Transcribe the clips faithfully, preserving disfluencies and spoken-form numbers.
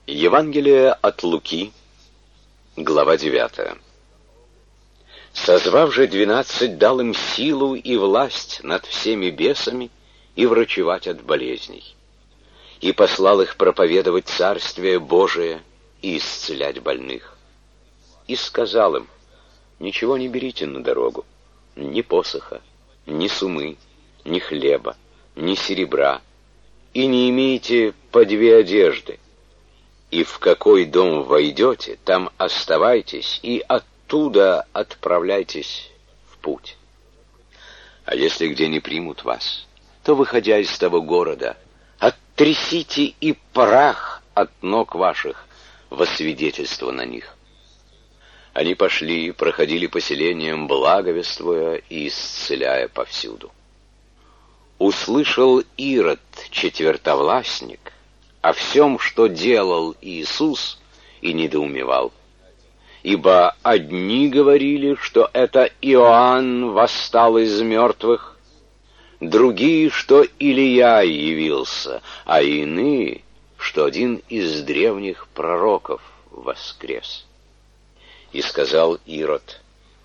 Евангелие от Луки, глава девятая. Созвав же двенадцать, дал им силу и власть над всеми бесами и врачевать от болезней. И послал их проповедовать Царствие Божие и исцелять больных. И сказал им: ничего не берите на дорогу, ни посоха, ни сумы, ни хлеба, ни серебра, и не имейте по две одежды. И в какой дом войдете, там оставайтесь, и оттуда отправляйтесь в путь. А если где не примут вас, то, выходя из того города, оттрясите и прах от ног ваших во свидетельство на них. Они пошли, проходили по селениям, благовествуя и исцеляя повсюду. Услышал Ирод, четвертовластник, о всем, что делал Иисус, и недоумевал. Ибо одни говорили, что это Иоанн восстал из мертвых, другие, что Илия явился, а иные, что один из древних пророков воскрес. И сказал Ирод: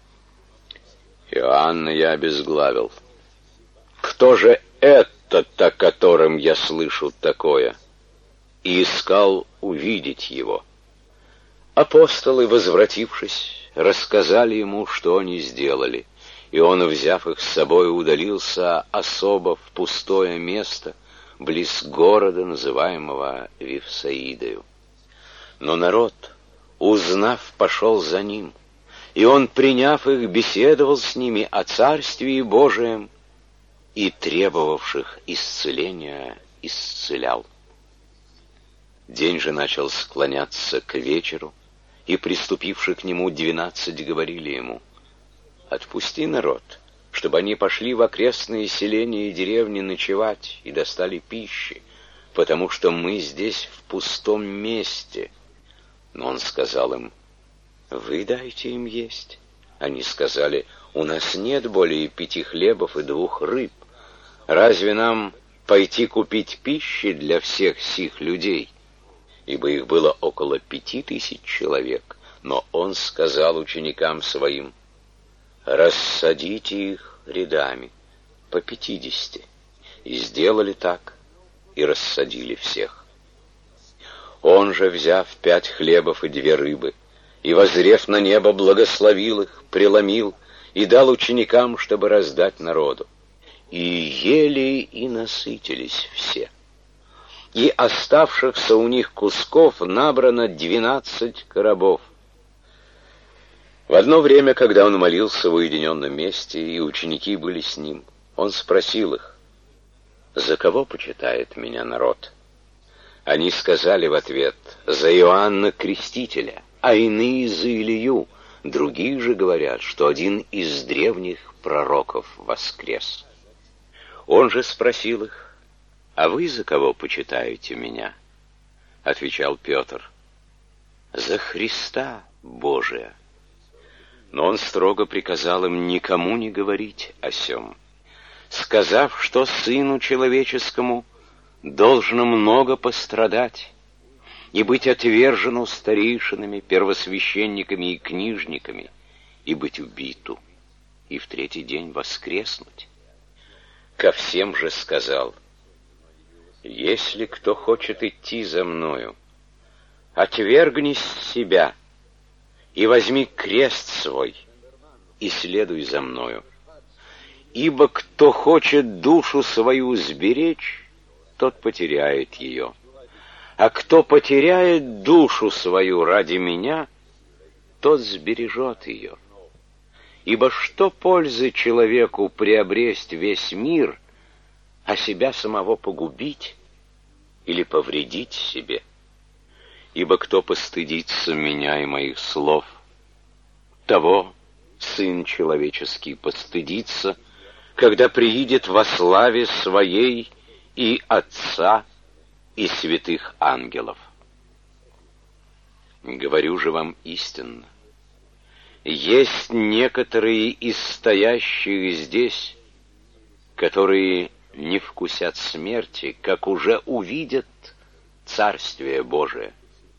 Иоанна я обезглавил. Кто же этот, о котором я слышу такое? И искал увидеть его. Апостолы, возвратившись, рассказали ему, что они сделали, и он, взяв их с собой, удалился особо в пустое место, близ города, называемого Вифсаидою. Но народ, узнав, пошел за ним, и он, приняв их, беседовал с ними о Царствии Божием и требовавших исцеления исцелял. День же начал склоняться к вечеру, и, приступивши к нему, двенадцать говорили ему: «Отпусти народ, чтобы они пошли в окрестные селения и деревни ночевать и достали пищи, потому что мы здесь в пустом месте». Но он сказал им: «Вы дайте им есть». Они сказали: «У нас нет более пяти хлебов и двух рыб. Разве нам пойти купить пищи для всех сих людей?» Ибо их было около пяти тысяч человек. Но он сказал ученикам своим: «Рассадите их рядами, по пятидесяти». И сделали так, и рассадили всех. Он же, взяв пять хлебов и две рыбы, и, воззрев на небо, благословил их, преломил и дал ученикам, чтобы раздать народу. И ели и насытились все. И оставшихся у них кусков набрано двенадцать коробов. В одно время, когда он молился в уединенном месте, и ученики были с ним, он спросил их: «За кого почитает меня народ?» Они сказали в ответ: «За Иоанна Крестителя, а иные за Илию, другие же говорят, что один из древних пророков воскрес». Он же спросил их: «А вы за кого почитаете меня?» Отвечал Петр: «За Христа Божия». Но он строго приказал им никому не говорить о сем, сказав, что Сыну Человеческому должно много пострадать и быть отвержену старейшинами, первосвященниками и книжниками, и быть убиту, и в третий день воскреснуть. Ко всем же сказал: «Если кто хочет идти за мною, отвергнись себя и возьми крест свой и следуй за мною. Ибо кто хочет душу свою сберечь, тот потеряет ее. А кто потеряет душу свою ради меня, тот сбережет ее. Ибо что пользы человеку приобресть весь мир, а себя самого погубить или повредить себе? Ибо кто постыдится меня и моих слов, того Сын Человеческий постыдится, когда приидет во славе Своей и Отца, и святых ангелов. Говорю же вам истинно, есть некоторые из стоящих здесь, которые не вкусят смерти, как уже увидят Царствие Божие.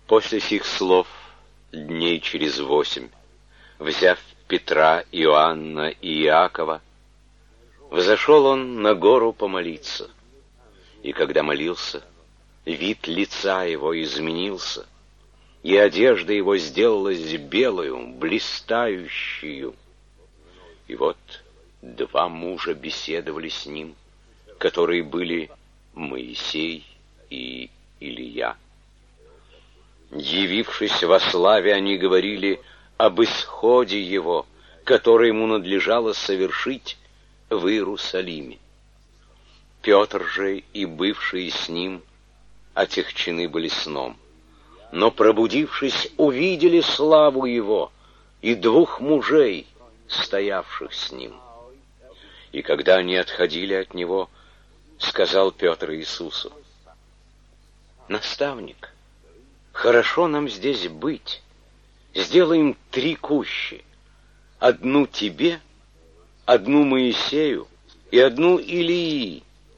После сих слов, дней через восемь, взяв Петра, Иоанна и Иакова, взошел он на гору помолиться. И когда молился, вид лица его изменился, и одежда его сделалась белою, блистающую. И вот два мужа беседовали с ним, которые были Моисей и Илия. Явившись во славе, они говорили об исходе его, который ему надлежало совершить в Иерусалиме. Петр же и бывшие с ним отягчены были сном, но, пробудившись, увидели славу его и двух мужей, стоявших с ним. И когда они отходили от него, сказал Петр Иисусу: «Наставник, хорошо нам здесь быть. Сделаем три кущи: одну тебе, одну Моисею и одну Илии».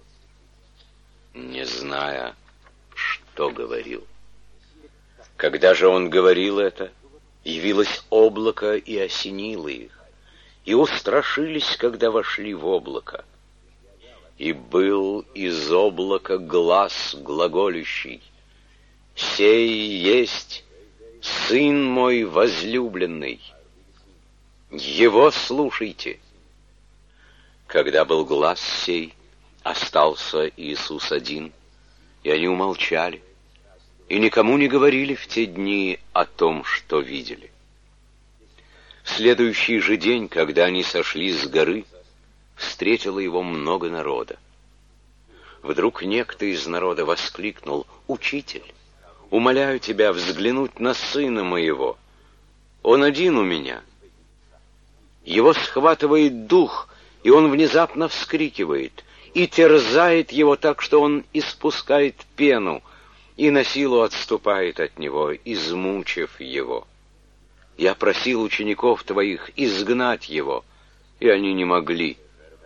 Не зная, что говорил. Когда же он говорил это, явилось облако и осенило их, и устрашились, когда вошли в облако. И был из облака глас глаголющий: «Сей есть Сын мой возлюбленный, Его слушайте». Когда был глас сей, остался Иисус один, и они умолчали, и никому не говорили в те дни о том, что видели. В следующий же день, когда они сошли с горы, встретило его много народа. Вдруг некто из народа воскликнул: «Учитель, умоляю тебя взглянуть на сына моего. Он один у меня. Его схватывает дух, и он внезапно вскрикивает, и терзает его так, что он испускает пену, и на силу отступает от него, измучив его. Я просил учеников твоих изгнать его, и они не могли».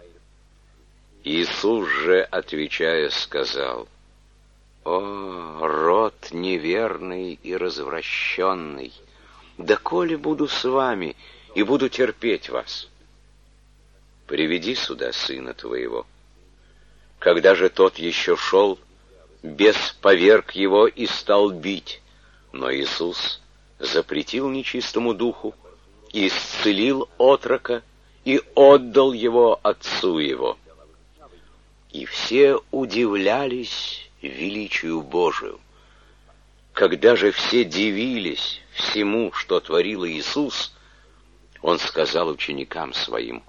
Иисус же, отвечая, сказал: «О, род неверный и развращенный, доколе буду с вами и буду терпеть вас? Приведи сюда сына твоего». Когда же тот еще шел, бес поверг его и стал бить, но Иисус запретил нечистому духу и исцелил отрока и отдал его отцу его. И все удивлялись величию Божию. Когда же все дивились всему, что творил Иисус, Он сказал ученикам Своим: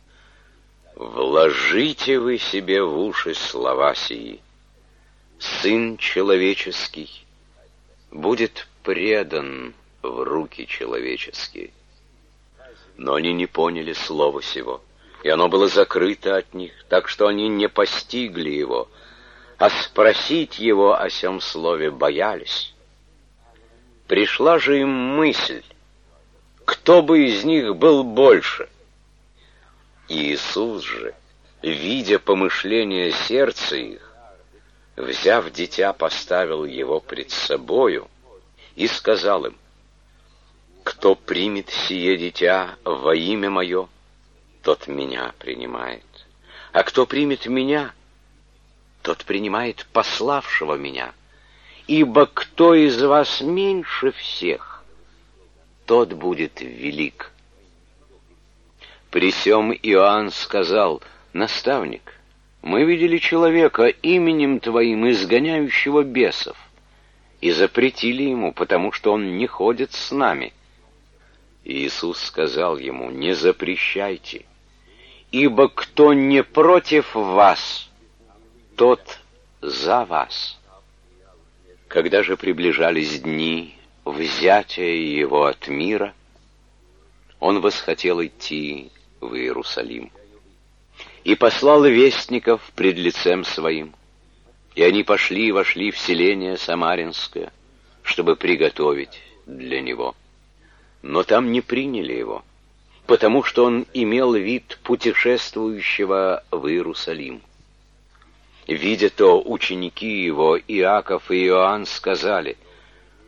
«Вложите вы себе в уши слова сии. Сын человеческий будет предан в руки человеческие». Но они не поняли слова сего, и оно было закрыто от них, так что они не постигли его, а спросить его о сем слове боялись. Пришла же им мысль, кто бы из них был больше. Иисус же, видя помышления сердца их, взяв дитя, поставил его пред собою и сказал им: «Кто примет сие дитя во имя мое, тот меня принимает, а кто примет меня, тот принимает пославшего меня. Ибо кто из вас меньше всех, тот будет велик». При сем Иоанн сказал: «Наставник, мы видели человека именем Твоим, изгоняющего бесов, и запретили ему, потому что он не ходит с нами». Иисус сказал ему: «Не запрещайте, ибо кто не против вас, тот за вас». Когда же приближались дни взятия его от мира, он восхотел идти в Иерусалим и послал вестников пред лицем своим, и они пошли и вошли в селение Самаринское, чтобы приготовить для него. Но там не приняли его, потому что он имел вид путешествующего в Иерусалим. Видя то, ученики его, Иаков и Иоанн, сказали: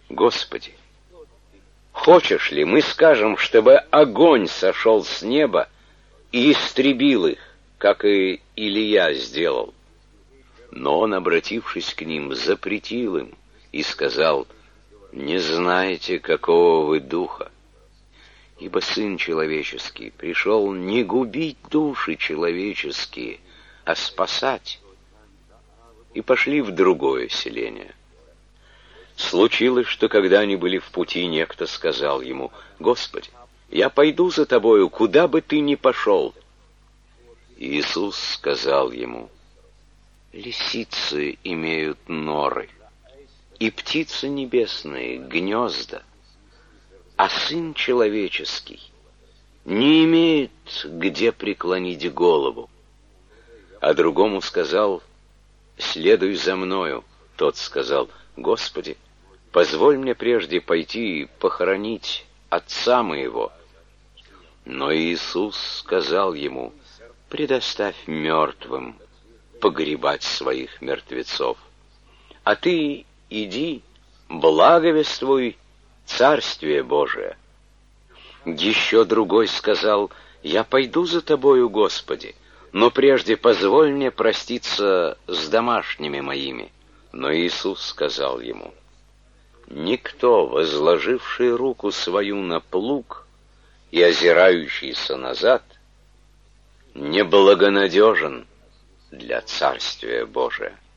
Господи, хочешь ли, мы скажем, чтобы огонь сошел с неба и истребил их, как и Илия сделал? Но он, обратившись к ним, запретил им и сказал: не знаете, какого вы духа, ибо Сын Человеческий пришел не губить души человеческие, а спасать. И пошли в другое селение. Случилось, что когда они были в пути, некто сказал ему: Господи, я пойду за тобою, куда бы ты ни пошел. Иисус сказал ему: лисицы имеют норы, и птицы небесные гнезда, а Сын Человеческий не имеет где преклонить голову. А другому сказал: следуй за мною. Тот сказал: Господи, позволь мне прежде пойти и похоронить отца моего. Но Иисус сказал ему: предоставь мертвым погребать своих мертвецов, а ты иди, благовествуй Царствие Божие. Еще другой сказал: я пойду за тобою, Господи, но прежде позволь мне проститься с домашними моими. Но Иисус сказал ему: никто, возложивший руку свою на плуг и озирающийся назад, не благонадежен для Царствия Божия.